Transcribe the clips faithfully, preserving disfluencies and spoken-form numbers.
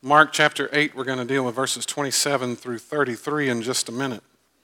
Mark chapter eight, we're going to deal with verses twenty-seven through thirty-three in just a minute.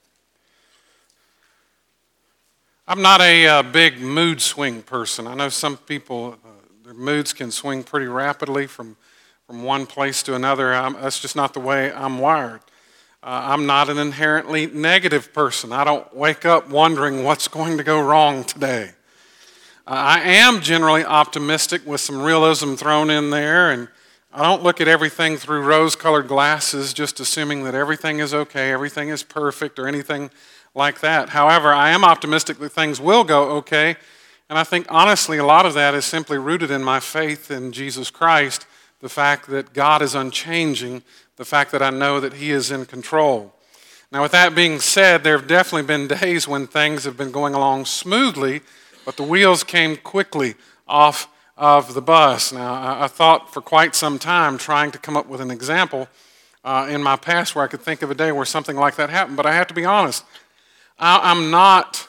I'm not a uh, big mood swing person. I know some people, uh, their moods can swing pretty rapidly from, from one place to another. I'm, that's just not the way I'm wired. Uh, I'm not an inherently negative person. I don't wake up wondering what's going to go wrong today. Uh, I am generally optimistic with some realism thrown in there, and I don't look at everything through rose-colored glasses, just assuming that everything is okay, everything is perfect, or anything like that. However, I am optimistic that things will go okay, and I think, honestly, a lot of that is simply rooted in my faith in Jesus Christ, the fact that God is unchanging, the fact that I know that He is in control. Now, with that being said, there have definitely been days when things have been going along smoothly, but the wheels came quickly off of the bus. Now, I, I thought for quite some time trying to come up with an example uh, in my past where I could think of a day where something like that happened, but I have to be honest, I, I'm not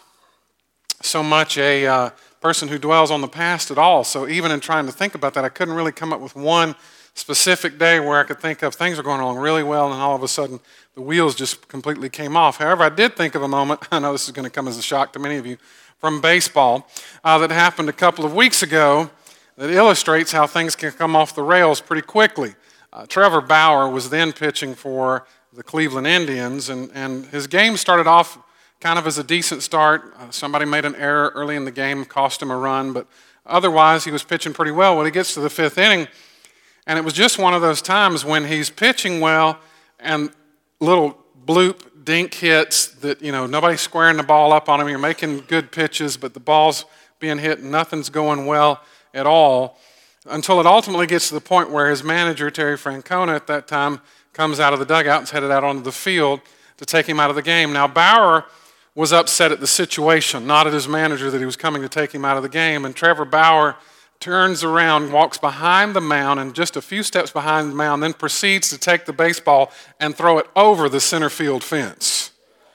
so much a uh, person who dwells on the past at all, so even in trying to think about that, I couldn't really come up with one specific day where I could think of things are going along really well and all of a sudden the wheels just completely came off. However, I did think of a moment, I know this is going to come as a shock to many of you, from baseball uh, that happened a couple of weeks ago that illustrates how things can come off the rails pretty quickly. Uh, Trevor Bauer was then pitching for the Cleveland Indians, and, and his game started off kind of as a decent start. Uh, somebody made an error early in the game, cost him a run, but otherwise he was pitching pretty well. When he gets to the fifth inning, and it was just one of those times when he's pitching well and little bloop dink hits that, you know, nobody's squaring the ball up on him. You're making good pitches, but the ball's being hit and nothing's going well at all until it ultimately gets to the point where his manager, Terry Francona, at that time comes out of the dugout and is headed out onto the field to take him out of the game. Now, Bauer was upset at the situation, not at his manager that he was coming to take him out of the game, and Trevor Bauer turns around, walks behind the mound, and just a few steps behind the mound, then proceeds to take the baseball and throw it over the center field fence.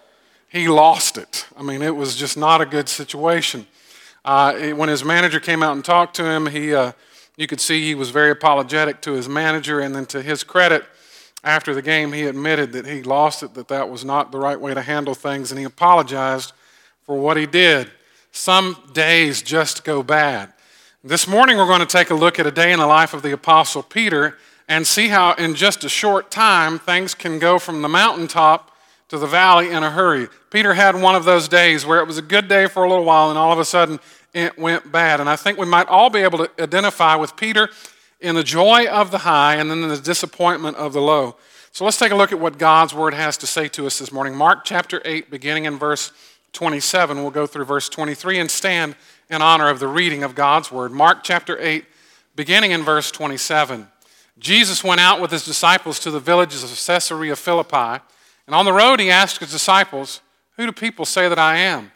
He lost it. I mean, it was just not a good situation. Uh, it, when his manager came out and talked to him, he, uh, you could see he was very apologetic to his manager, and then to his credit, after the game, he admitted that he lost it, that that was not the right way to handle things, and he apologized for what he did. Some days just go bad. This morning we're going to take a look at a day in the life of the Apostle Peter and see how in just a short time things can go from the mountaintop to the valley in a hurry. Peter had one of those days where it was a good day for a little while and all of a sudden it went bad. And I think we might all be able to identify with Peter in the joy of the high and then in the disappointment of the low. So let's take a look at what God's Word has to say to us this morning. Mark chapter eight, beginning in verse twenty-seven. We'll go through verse twenty-three and stand in honor of the reading of God's Word. Mark chapter eight, beginning in verse twenty-seven. Jesus went out with his disciples to the villages of Caesarea Philippi, and on the road he asked his disciples, "Who do people say that I am?"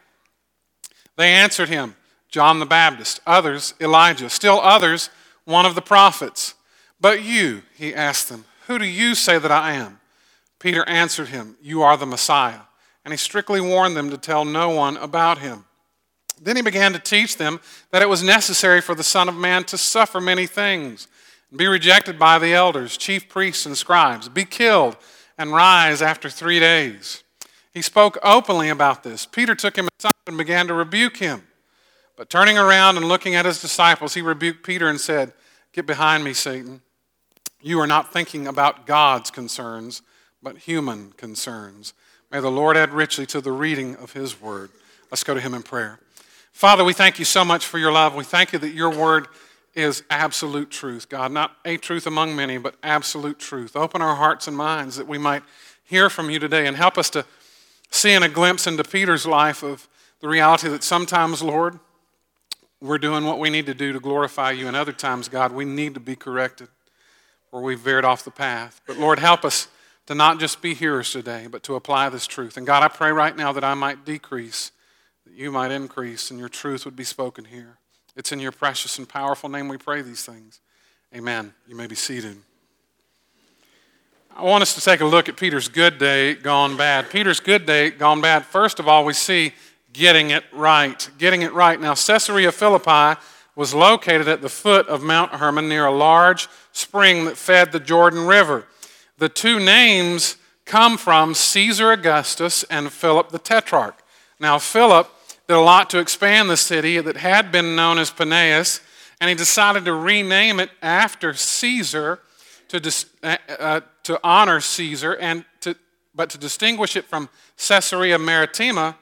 They answered him, "John the Baptist, others Elijah, still others one of the prophets. But you," he asked them, "who do you say that I am?" Peter answered him, "You are the Messiah." And he strictly warned them to tell no one about him. Then he began to teach them that it was necessary for the Son of Man to suffer many things, and be rejected by the elders, chief priests, and scribes, be killed, and rise after three days. He spoke openly about this. Peter took him aside and began to rebuke him. But turning around and looking at his disciples, he rebuked Peter and said, "Get behind me, Satan. You are not thinking about God's concerns, but human concerns." May the Lord add richly to the reading of his word. Let's go to him in prayer. Father, we thank you so much for your love. We thank you that your word is absolute truth, God. Not a truth among many, but absolute truth. Open our hearts and minds that we might hear from you today and help us to see in a glimpse into Peter's life of the reality that sometimes, Lord, we're doing what we need to do to glorify you, and other times, God, we need to be corrected or we've veered off the path. But Lord, help us to not just be hearers today, but to apply this truth. And God, I pray right now that I might decrease, that you might increase, and your truth would be spoken here. It's in your precious and powerful name we pray these things. Amen. You may be seated. I want us to take a look at Peter's good day gone bad. Peter's good day gone bad. First of all, we see getting it right. Getting it right. Now, Caesarea Philippi was located at the foot of Mount Hermon near a large spring that fed the Jordan River. The two names come from Caesar Augustus and Philip the Tetrarch. Now, Philip did a lot to expand the city that had been known as Paneas, and he decided to rename it after Caesar to, dis, uh, uh, to honor Caesar, and to, but to distinguish it from Caesarea Maritima,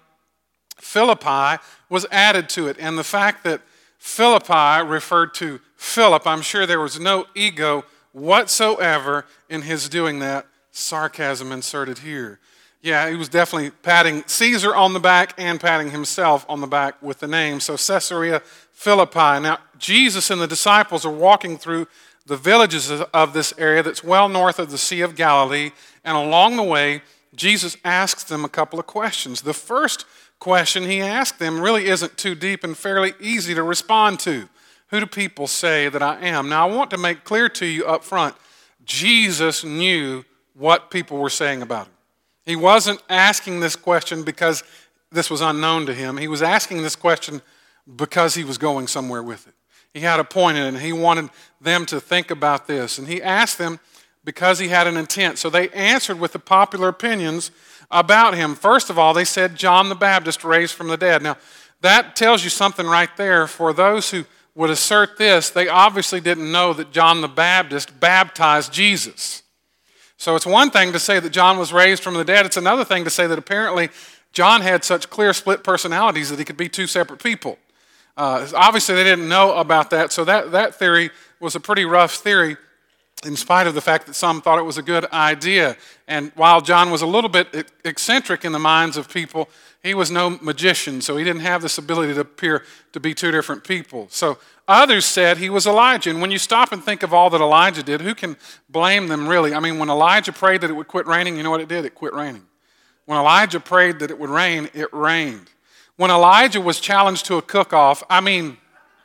Philippi was added to it. And the fact that Philippi referred to Philip, I'm sure there was no ego whatsoever in his doing that. Sarcasm inserted here. Yeah, he was definitely patting Caesar on the back and patting himself on the back with the name. So Caesarea Philippi. Now, Jesus and the disciples are walking through the villages of this area that's well north of the Sea of Galilee. And along the way, Jesus asks them a couple of questions. The first question he asked them really isn't too deep and fairly easy to respond to. Who do people say that I am? Now, I want to make clear to you up front, Jesus knew what people were saying about him. He wasn't asking this question because this was unknown to him. He was asking this question because he was going somewhere with it. He had a point in it, and he wanted them to think about this. And he asked them because he had an intent. So they answered with the popular opinions about him. First of all, they said John the Baptist raised from the dead. Now, that tells you something right there. For those who would assert this, they obviously didn't know that John the Baptist baptized Jesus. So it's one thing to say that John was raised from the dead. It's another thing to say that apparently John had such clear split personalities that he could be two separate people. Uh, obviously, they didn't know about that, so that, that theory was a pretty rough theory, in spite of the fact that some thought it was a good idea. And while John was a little bit eccentric in the minds of people, he was no magician, so he didn't have this ability to appear to be two different people. So others said he was Elijah. And when you stop and think of all that Elijah did, who can blame them really? I mean, when Elijah prayed that it would quit raining, you know what it did? It quit raining. When Elijah prayed that it would rain, it rained. When Elijah was challenged to a cook-off, I mean,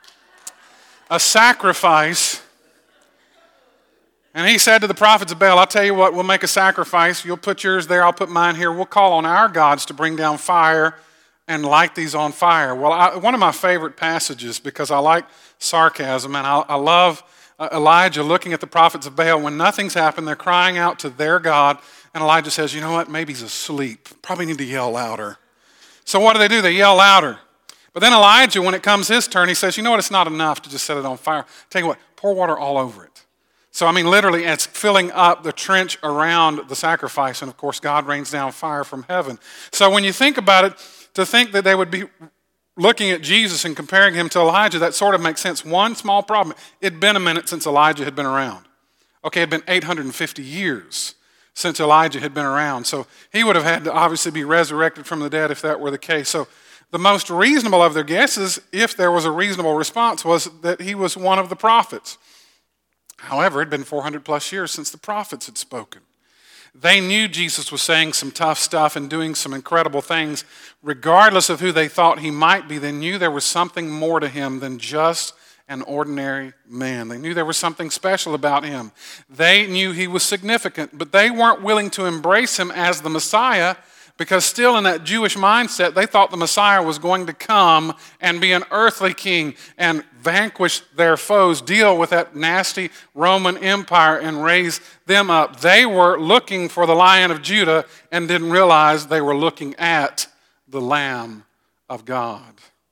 a sacrifice, and he said to the prophets of Baal, I'll tell you what, we'll make a sacrifice. You'll put yours there, I'll put mine here. We'll call on our gods to bring down fire and light these on fire. Well, I, one of my favorite passages, because I like sarcasm, and I, I love uh, Elijah looking at the prophets of Baal. When nothing's happened, they're crying out to their God, and Elijah says, you know what, maybe he's asleep. Probably need to yell louder. So what do they do? They yell louder. But then Elijah, when it comes his turn, he says, you know what, it's not enough to just set it on fire. Tell you what, pour water all over it. So, I mean, literally, it's filling up the trench around the sacrifice. And, of course, God rains down fire from heaven. So when you think about it, to think that they would be looking at Jesus and comparing him to Elijah, that sort of makes sense. One small problem, it'd been a minute since Elijah had been around. Okay, it'd been eight hundred fifty years since Elijah had been around. So he would have had to obviously be resurrected from the dead if that were the case. So the most reasonable of their guesses, if there was a reasonable response, was that he was one of the prophets. However, it had been four hundred plus years since the prophets had spoken. They knew Jesus was saying some tough stuff and doing some incredible things. Regardless of who they thought he might be, they knew there was something more to him than just an ordinary man. They knew there was something special about him. They knew he was significant, but they weren't willing to embrace him as the Messiah, because still in that Jewish mindset, they thought the Messiah was going to come and be an earthly king and vanquish their foes, deal with that nasty Roman Empire and raise them up. They were looking for the Lion of Judah and didn't realize they were looking at the Lamb of God.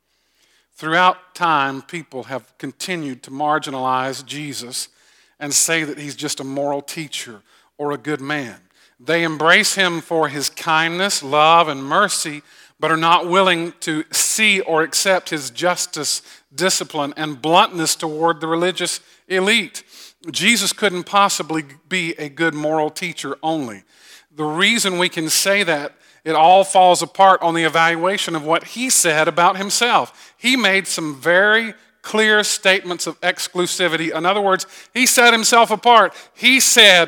Throughout time, people have continued to marginalize Jesus and say that he's just a moral teacher or a good man. They embrace him for his kindness, love, and mercy, but are not willing to see or accept his justice, discipline, and bluntness toward the religious elite. Jesus couldn't possibly be a good moral teacher only. The reason we can say that, it all falls apart on the evaluation of what he said about himself. He made some very clear statements of exclusivity. In other words, he set himself apart. He said,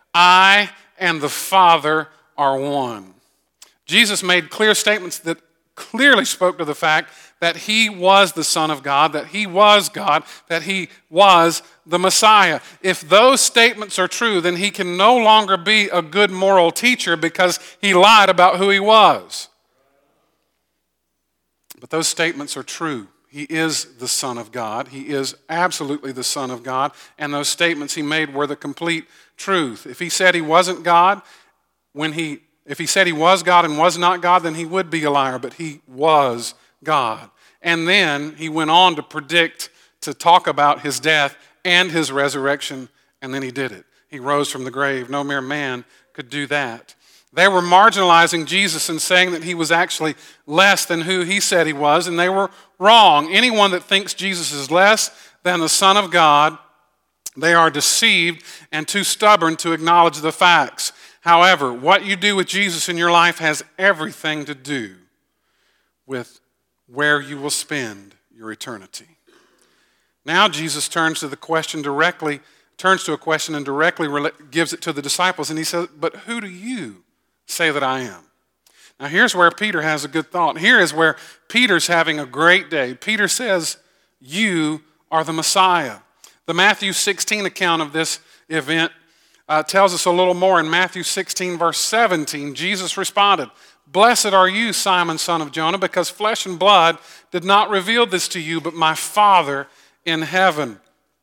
I and the Father are one. Jesus made clear statements that clearly spoke to the fact that he was the Son of God, that he was God, that he was the Messiah. If those statements are true, then he can no longer be a good moral teacher because he lied about who he was. But those statements are true. He is the Son of God. He is absolutely the Son of God. And those statements he made were the complete truth. If he said he wasn't God, when he, if he said he was God and was not God, then he would be a liar. But he was God. And then he went on to predict, to talk about his death and his resurrection, and then he did it. He rose from the grave. No mere man could do that. They were marginalizing Jesus and saying that he was actually less than who he said he was, and they were wrong. Anyone that thinks Jesus is less than the Son of God, they are deceived and too stubborn to acknowledge the facts. However, what you do with Jesus in your life has everything to do with where you will spend your eternity. Now Jesus turns to the question directly, turns to a question and directly gives it to the disciples, and he says, "But who do you say that I am?" Now here's where Peter has a good thought. Here is where Peter's having a great day. Peter says, "You are the Messiah." The Matthew sixteen account of this event uh, tells us a little more. In Matthew sixteen, verse seventeen, Jesus responded, "Blessed are you, Simon, son of Jonah, because flesh and blood did not reveal this to you, but my Father in heaven."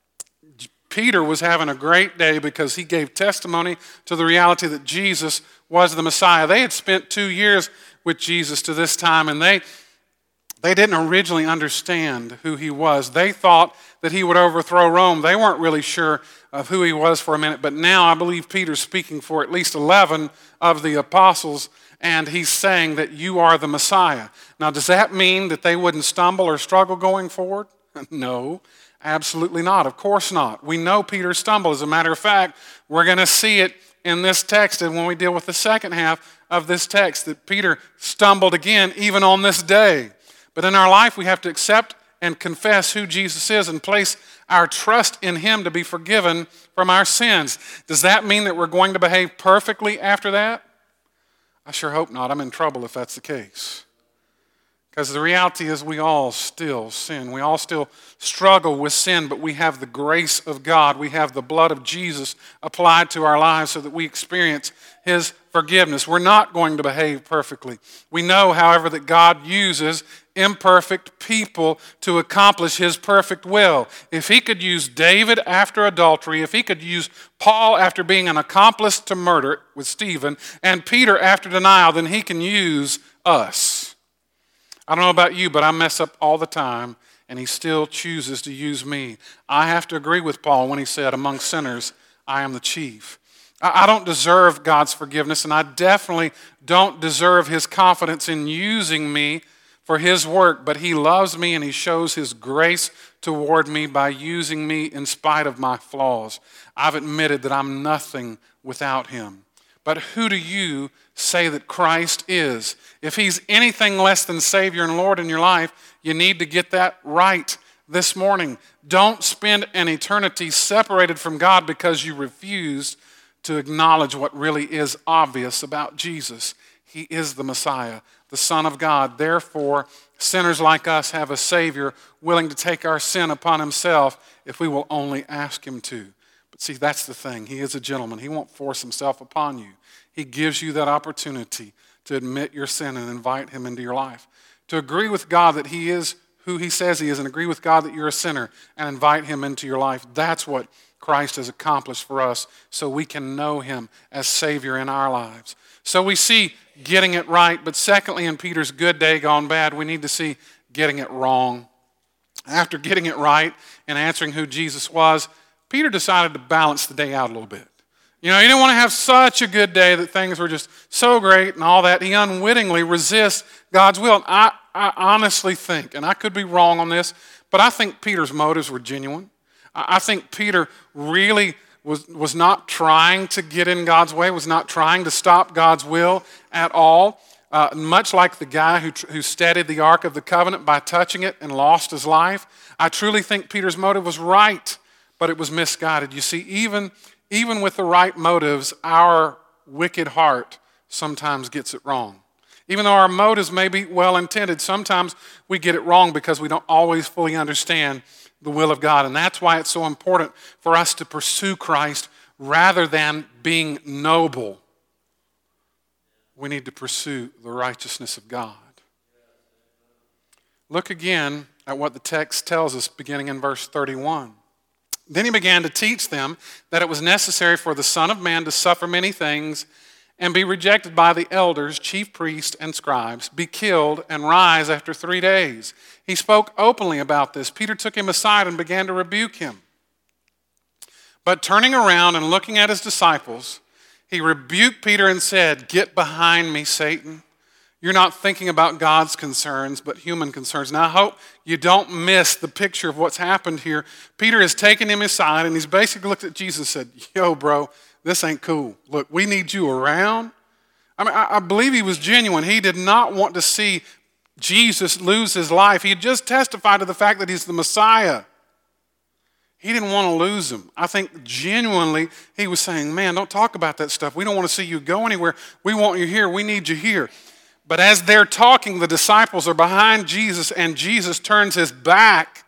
Peter was having a great day because he gave testimony to the reality that Jesus was the Messiah. They had spent two years with Jesus to this time, and they, they didn't originally understand who he was. They thought that he would overthrow Rome. They weren't really sure of who he was for a minute, but now I believe Peter's speaking for at least eleven of the apostles, and he's saying that you are the Messiah. Now, does that mean that they wouldn't stumble or struggle going forward? No. Absolutely not. Of course not. We know Peter stumbled. As a matter of fact, we're going to see it in this text, and when we deal with the second half of this text, that Peter stumbled again even on this day. But in our life, we have to accept and confess who Jesus is and place our trust in him to be forgiven from our sins. Does that mean that we're going to behave perfectly after that? I sure hope not. I'm in trouble if that's the case. Because the reality is we all still sin. We all still struggle with sin, but we have the grace of God. We have the blood of Jesus applied to our lives so that we experience his forgiveness. We're not going to behave perfectly. We know, however, that God uses imperfect people to accomplish his perfect will. If he could use David after adultery, if he could use Paul after being an accomplice to murder with Stephen, and Peter after denial, then he can use us. I don't know about you, but I mess up all the time, and he still chooses to use me. I have to agree with Paul when he said, "Among sinners, I am the chief." I don't deserve God's forgiveness, and I definitely don't deserve his confidence in using me for his work, but he loves me, and he shows his grace toward me by using me in spite of my flaws. I've admitted that I'm nothing without him. But who do you say that Christ is? If he's anything less than Savior and Lord in your life, you need to get that right this morning. Don't spend an eternity separated from God because you refuse to acknowledge what really is obvious about Jesus. He is the Messiah, the Son of God. Therefore, sinners like us have a Savior willing to take our sin upon himself if we will only ask him to. But see, that's the thing. He is a gentleman. He won't force himself upon you. He gives you that opportunity to admit your sin and invite him into your life. To agree with God that he is who he says he is and agree with God that you're a sinner and invite him into your life. That's what Christ has accomplished for us so we can know him as Savior in our lives. So we see getting it right, but secondly, in Peter's good day gone bad, we need to see getting it wrong. After getting it right and answering who Jesus was, Peter decided to balance the day out a little bit. You know, he didn't want to have such a good day that things were just so great and all that. He unwittingly resists God's will. And I, I honestly think, and I could be wrong on this, but I think Peter's motives were genuine. I, I think Peter really was, was not trying to get in God's way, was not trying to stop God's will at all. Uh, much like the guy who, who steadied the Ark of the Covenant by touching it and lost his life. I truly think Peter's motive was right, but it was misguided. You see, even... Even with the right motives, our wicked heart sometimes gets it wrong. Even though our motives may be well-intended, sometimes we get it wrong because we don't always fully understand the will of God. And that's why it's so important for us to pursue Christ rather than being noble. We need to pursue the righteousness of God. Look again at what the text tells us beginning in verse thirty-one. Then he began to teach them that it was necessary for the Son of Man to suffer many things and be rejected by the elders, chief priests, and scribes, be killed, and rise after three days. He spoke openly about this. Peter took him aside and began to rebuke him. But turning around and looking at his disciples, he rebuked Peter and said, "Get behind me, Satan. You're not thinking about God's concerns, but human concerns." Now, I hope you don't miss the picture of what's happened here. Peter has taken him aside, and he's basically looked at Jesus and said, "Yo, bro, this ain't cool. Look, we need you around." I mean, I, I believe he was genuine. He did not want to see Jesus lose his life. He had just testified to the fact that he's the Messiah. He didn't want to lose him. I think genuinely he was saying, man, don't talk about that stuff. We don't want to see you go anywhere. We want you here. We need you here. But as they're talking, the disciples are behind Jesus, and Jesus turns his back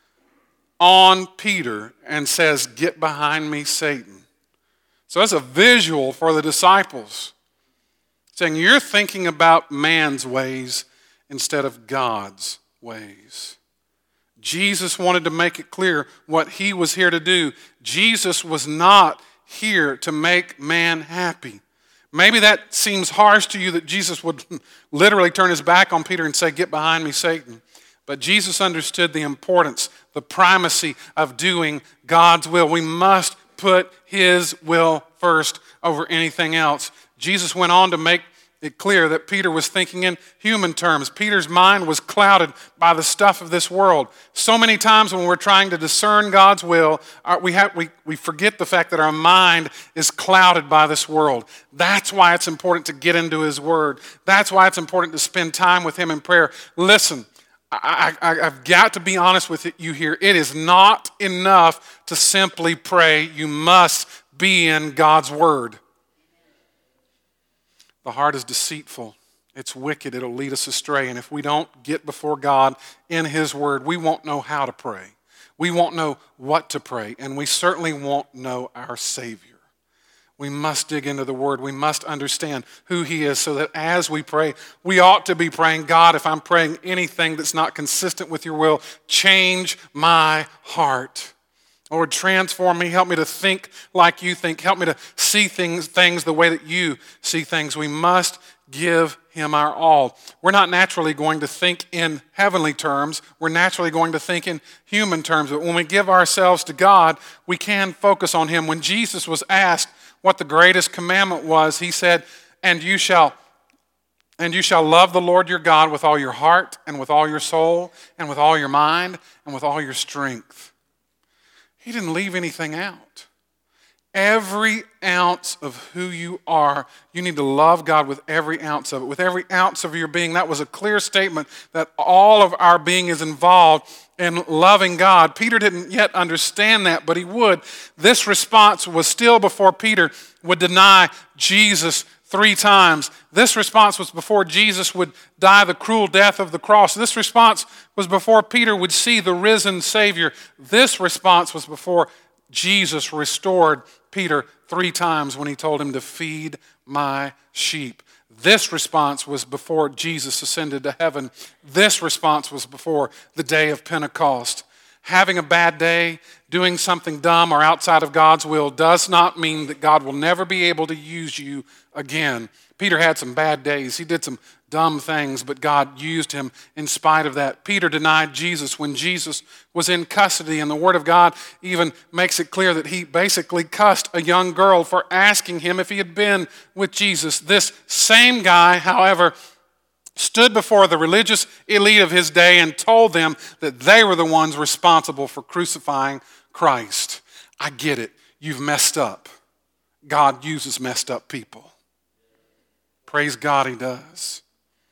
on Peter and says, "Get behind me, Satan." So that's a visual for the disciples, saying you're thinking about man's ways instead of God's ways. Jesus wanted to make it clear what he was here to do. Jesus was not here to make man happy. Maybe that seems harsh to you that Jesus would literally turn his back on Peter and say, "Get behind me, Satan." But Jesus understood the importance, the primacy of doing God's will. We must put his will first over anything else. Jesus went on to make it clear that Peter was thinking in human terms. Peter's mind was clouded by the stuff of this world. So many times when we're trying to discern God's will, we, have, we, we forget the fact that our mind is clouded by this world. That's why it's important to get into his word. That's why it's important to spend time with him in prayer. Listen, I, I, I've got to be honest with you here. It is not enough to simply pray. You must be in God's word. The heart is deceitful. It's wicked. It'll lead us astray. And if we don't get before God in his word, we won't know how to pray. We won't know what to pray. And we certainly won't know our Savior. We must dig into the word. We must understand who he is so that as we pray, we ought to be praying, "God, if I'm praying anything that's not consistent with your will, change my heart. Lord, transform me. Help me to think like you think. Help me to see things, things the way that you see things." We must give him our all. We're not naturally going to think in heavenly terms. We're naturally going to think in human terms. But when we give ourselves to God, we can focus on him. When Jesus was asked what the greatest commandment was, he said, and you shall and you shall love the Lord your God with all your heart and with all your soul and with all your mind and with all your strength. He didn't leave anything out. Every ounce of who you are, you need to love God with every ounce of it, with every ounce of your being. That was a clear statement that all of our being is involved in loving God. Peter didn't yet understand that, but he would. This response was still before Peter would deny Jesus three times. This response was before Jesus would die the cruel death of the cross. This response was before Peter would see the risen Savior. This response was before Jesus restored Peter three times when he told him to feed my sheep. This response was before Jesus ascended to heaven. This response was before the day of Pentecost. Having a bad day, doing something dumb or outside of God's will does not mean that God will never be able to use you again. Peter had some bad days. He did some dumb things, but God used him in spite of that. Peter denied Jesus when Jesus was in custody, and the Word of God even makes it clear that he basically cussed a young girl for asking him if he had been with Jesus. This same guy, however, stood before the religious elite of his day and told them that they were the ones responsible for crucifying Christ. I get it. You've messed up. God uses messed up people. Praise God, he does.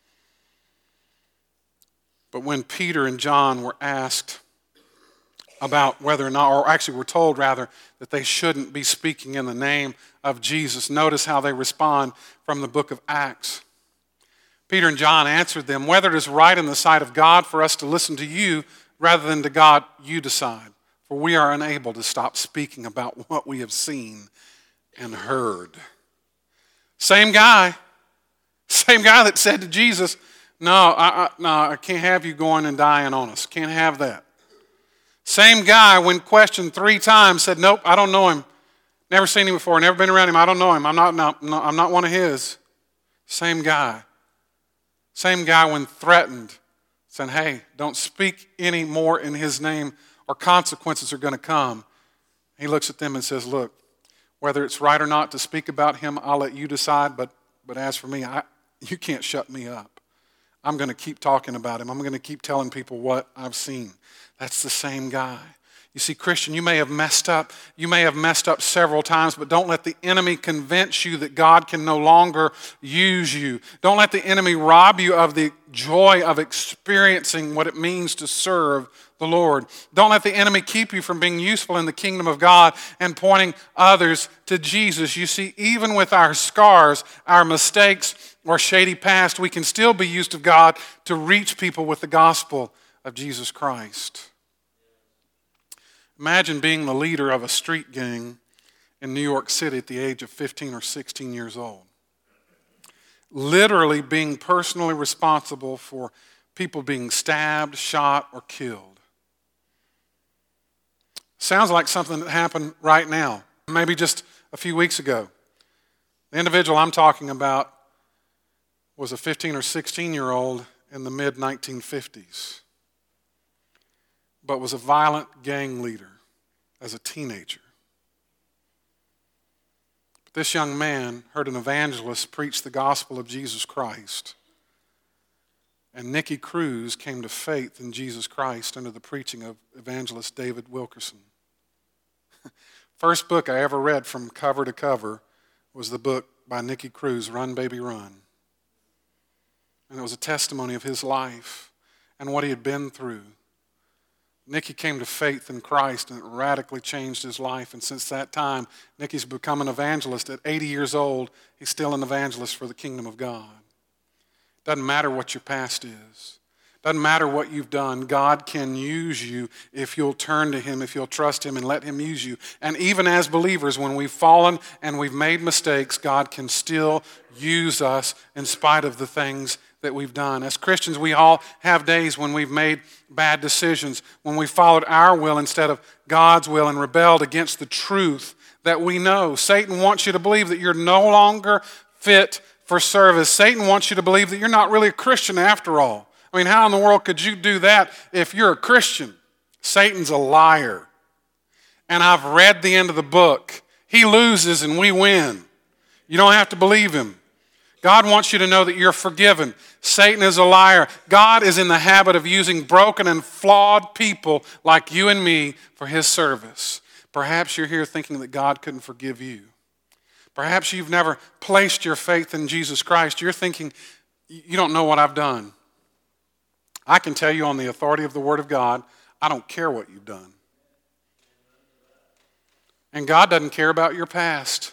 But when Peter and John were asked about whether or not, or actually were told rather, that they shouldn't be speaking in the name of Jesus, notice how they respond from the book of Acts. Peter and John answered them, "Whether it is right in the sight of God for us to listen to you rather than to God, you decide. For we are unable to stop speaking about what we have seen and heard." Same guy, same guy that said to Jesus, No, I, I, no, I can't have you going and dying on us. Can't have that. Same guy, when questioned three times, said, nope, I don't know him. Never seen him before, never been around him. I don't know him. I'm not, no, no, I'm not one of his. Same guy. Same guy when threatened, saying, hey, don't speak any more in his name or consequences are going to come. He looks at them and says, look, whether it's right or not to speak about him, I'll let you decide, but, but as for me, I, you can't shut me up. I'm going to keep talking about him. I'm going to keep telling people what I've seen. That's the same guy. You see, Christian, you may have messed up. You may have messed up several times, but don't let the enemy convince you that God can no longer use you. Don't let the enemy rob you of the joy of experiencing what it means to serve the Lord. Don't let the enemy keep you from being useful in the kingdom of God and pointing others to Jesus. You see, even with our scars, our mistakes, or shady past, we can still be used of God to reach people with the gospel of Jesus Christ. Imagine being the leader of a street gang in New York City at the age of fifteen or sixteen years old. Literally being personally responsible for people being stabbed, shot, or killed. Sounds like something that happened right now, maybe just a few weeks ago. The individual I'm talking about was a fifteen or sixteen-year-old in the mid nineteen fifties, but was a violent gang leader as a teenager. But this young man heard an evangelist preach the gospel of Jesus Christ, and Nicky Cruz came to faith in Jesus Christ under the preaching of evangelist David Wilkerson. First book I ever read from cover to cover was the book by Nicky Cruz, Run Baby Run. And it was a testimony of his life and what he had been through. Nicky came to faith in Christ and it radically changed his life. And since that time, Nicky's become an evangelist. At eighty years old, he's still an evangelist for the kingdom of God. Doesn't matter what your past is. Doesn't matter what you've done. God can use you if you'll turn to him, if you'll trust him and let him use you. And even as believers, when we've fallen and we've made mistakes, God can still use us in spite of the things that we've done. As Christians, we all have days when we've made bad decisions, when we followed our will instead of God's will and rebelled against the truth that we know. Satan wants you to believe that you're no longer fit for service. Satan wants you to believe that you're not really a Christian after all. I mean, how in the world could you do that if you're a Christian? Satan's a liar. And I've read the end of the book. He loses and we win. You don't have to believe him. God wants you to know that you're forgiven. Satan is a liar. God is in the habit of using broken and flawed people like you and me for his service. Perhaps you're here thinking that God couldn't forgive you. Perhaps you've never placed your faith in Jesus Christ. You're thinking, you don't know what I've done. I can tell you on the authority of the Word of God, I don't care what you've done. And God doesn't care about your past.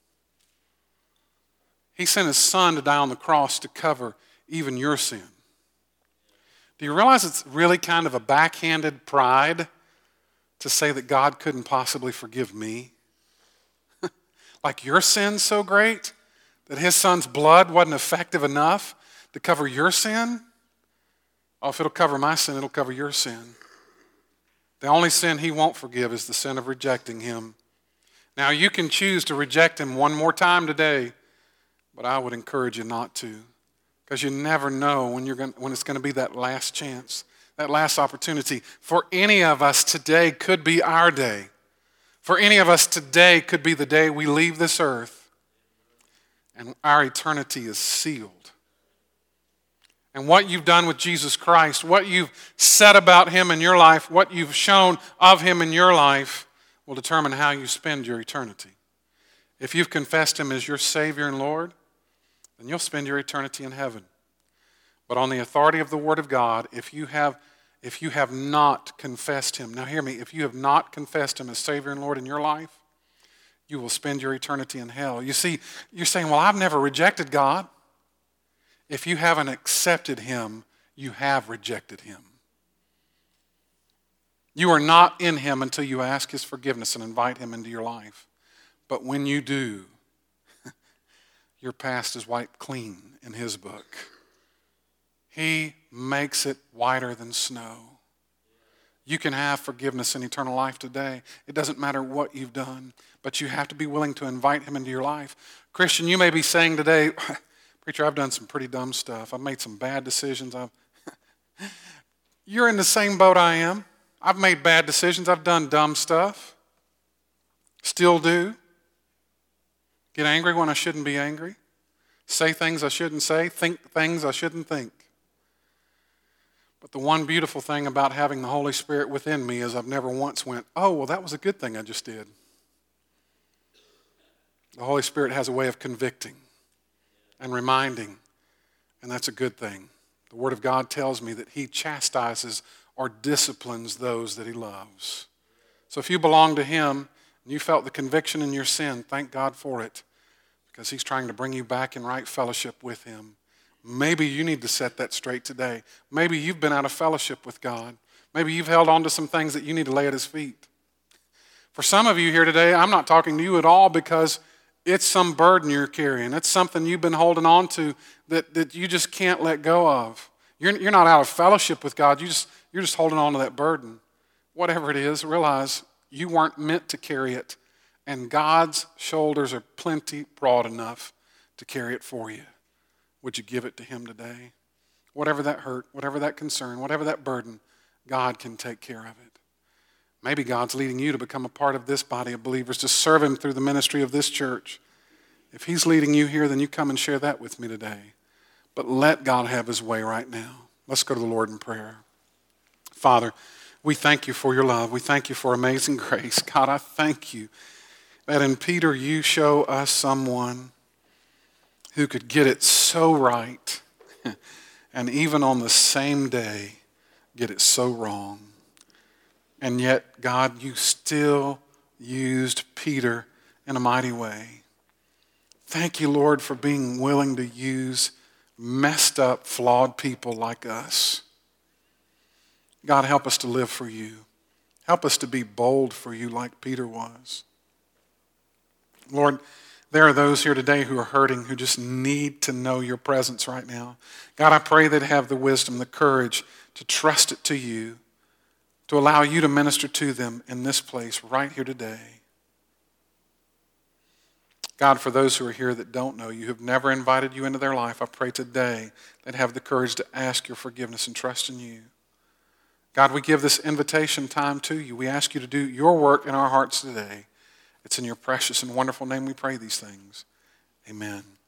He sent his son to die on the cross to cover even your sin. Do you realize it's really kind of a backhanded pride to say that God couldn't possibly forgive me? Like your sin's so great that his son's blood wasn't effective enough to cover your sin? Oh, if it'll cover my sin, it'll cover your sin. The only sin he won't forgive is the sin of rejecting him. Now, you can choose to reject him one more time today, but I would encourage you not to, because you never know when, you're going, when it's going to be that last chance, that last opportunity. For any of us, today could be our day. For any of us, today could be the day we leave this earth and our eternity is sealed. And what you've done with Jesus Christ, what you've said about him in your life, what you've shown of him in your life will determine how you spend your eternity. If you've confessed him as your Savior and Lord, then you'll spend your eternity in heaven. But on the authority of the Word of God, if you have, if you have not confessed him, now hear me, if you have not confessed him as Savior and Lord in your life, you will spend your eternity in hell. You see, you're saying, well, I've never rejected God. If you haven't accepted him, you have rejected him. You are not in him until you ask his forgiveness and invite him into your life. But when you do, your past is wiped clean in his book. He makes it whiter than snow. You can have forgiveness and eternal life today. It doesn't matter what you've done, but you have to be willing to invite him into your life. Christian, you may be saying today, preacher, I've done some pretty dumb stuff. I've made some bad decisions. I've You're in the same boat I am. I've made bad decisions. I've done dumb stuff. Still do. Get angry when I shouldn't be angry. Say things I shouldn't say. Think things I shouldn't think. But the one beautiful thing about having the Holy Spirit within me is I've never once went, oh, well, that was a good thing I just did. The Holy Spirit has a way of convicting and reminding, and that's a good thing. The Word of God tells me that he chastises or disciplines those that he loves. So if you belong to him and you felt the conviction in your sin, thank God for it, because he's trying to bring you back in right fellowship with him. Maybe you need to set that straight today. Maybe you've been out of fellowship with God. Maybe you've held on to some things that you need to lay at his feet. For some of you here today, I'm not talking to you at all because it's some burden you're carrying. It's something you've been holding on to that, that you just can't let go of. You're, you're not out of fellowship with God. You just, you're just holding on to that burden. Whatever it is, realize you weren't meant to carry it. And God's shoulders are plenty broad enough to carry it for you. Would you give it to him today? Whatever that hurt, whatever that concern, whatever that burden, God can take care of it. Maybe God's leading you to become a part of this body of believers, to serve him through the ministry of this church. If he's leading you here, then you come and share that with me today. But let God have his way right now. Let's go to the Lord in prayer. Father, we thank you for your love. We thank you for amazing grace. God, I thank you that in Peter you show us someone who could get it so right and even on the same day get it so wrong. And yet, God, you still used Peter in a mighty way. Thank you, Lord, for being willing to use messed up, flawed people like us. God, help us to live for you. Help us to be bold for you like Peter was. Lord, there are those here today who are hurting, who just need to know your presence right now. God, I pray they'd have the wisdom, the courage to trust it to you, to allow you to minister to them in this place right here today. God, for those who are here that don't know you, who've never invited you into their life, I pray today they'd have the courage to ask your forgiveness and trust in you. God, we give this invitation time to you. We ask you to do your work in our hearts today. It's in your precious and wonderful name we pray these things. Amen.